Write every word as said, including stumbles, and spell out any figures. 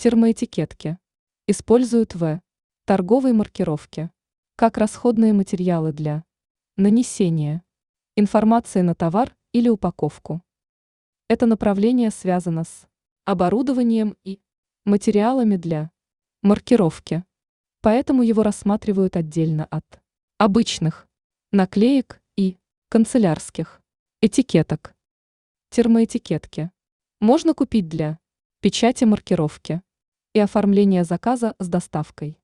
Термоэтикетки. Используют в торговой маркировке как расходные материалы для нанесения информации на товар или упаковку. Это направление связано с оборудованием и материалами для маркировки, поэтому его рассматривают отдельно от обычных наклеек и канцелярских этикеток. Термоэтикетки можно купить для печати маркировки и оформления заказа с доставкой.